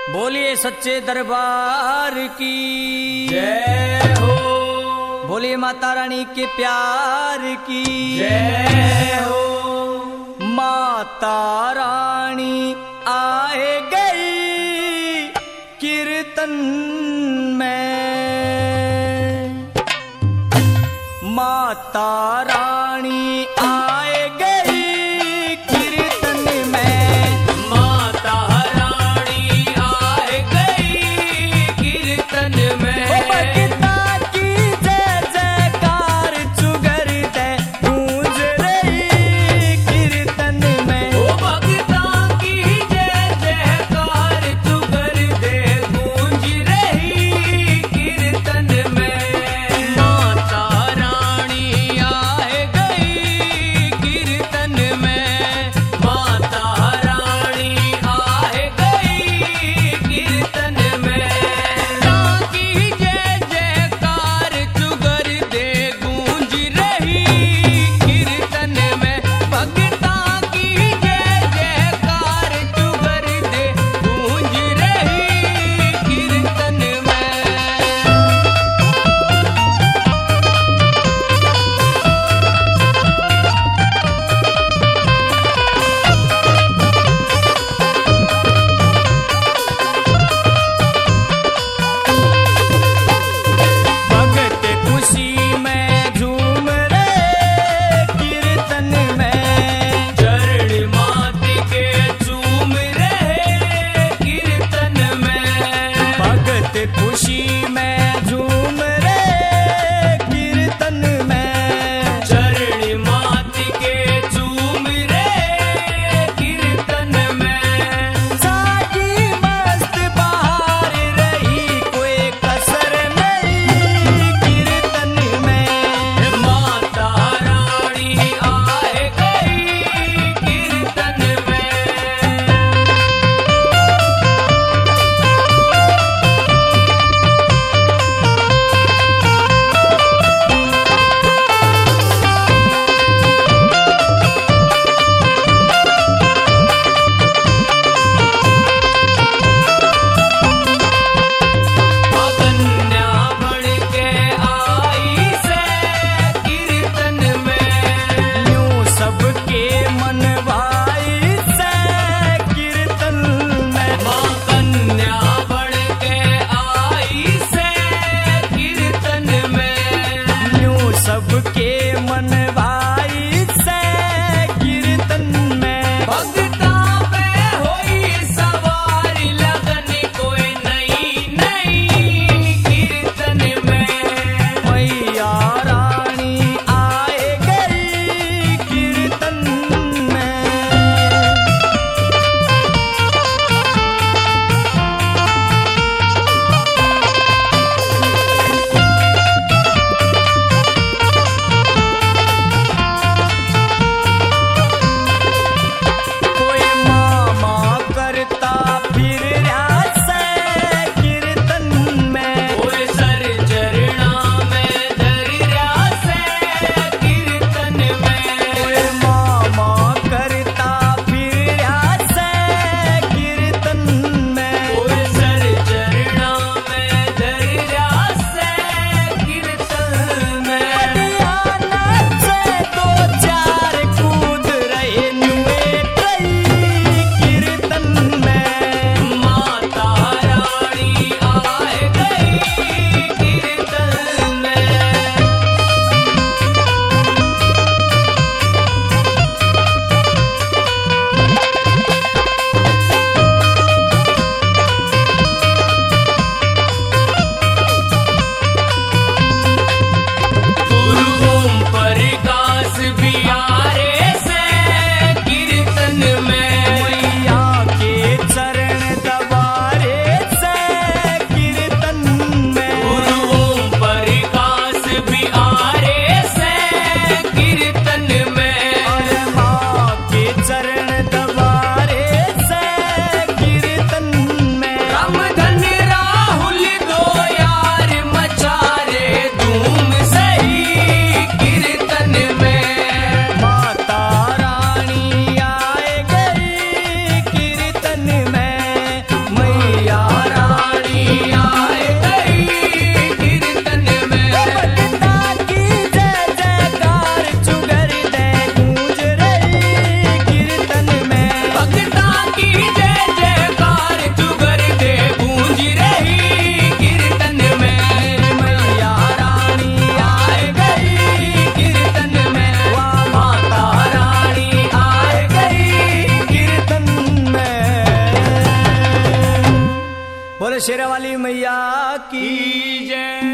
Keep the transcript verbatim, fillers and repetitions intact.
बोलिए सच्चे दरबार की जय हो। बोलिए माता रानी के प्यार की जय हो। माता रानी आए गई कीर्तन में, माता रानी आए गई कीर्तन में, माता रानी आए गई कीर्तन में। ओ भगता की जय जयकार चुगर दे गूंज रही कीर्तन में, ओ भगता की जय जयकार चुगर दे गूंज रही कीर्तन में। माता रानी आए गई कीर्तन में, माता रानी आए गई कीर्तन में। ताकि जय जयकार चुगर दे गूंज रही कीर्तन में, भगता की जय जयकार चुगर दे गूंज रही कीर्तन में। भगत खुशी में झूम रहे कीर्तन में, चरण मात के चूम रहे कीर्तन में। भगत खुशी में झूम रहे कीर्तन में, चरण मात के चूम रहे कीर्तन में। साकी मस्त बहार रही कोई कसर नहीं कीर्तन में, माता रानी आए गई कीर्तन में। शेरावाली मैया की की जय।